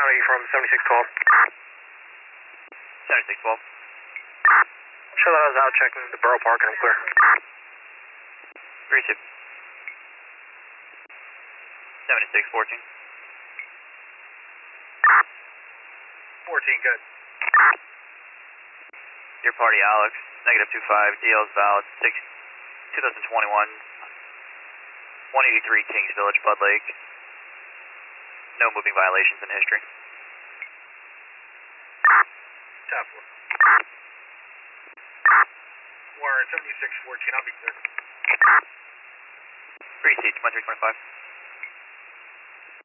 County from 7612. 7612. Show that I was out checking the Borough Park and I'm clear. Receive. 7614. 14, good. Your party, Alex. -25. DL is valid. 2021. 183 Kings Village, Bud Lake. No moving violations in history. Tap 4. Warren 7614, I'll be clear. Receipt 2325.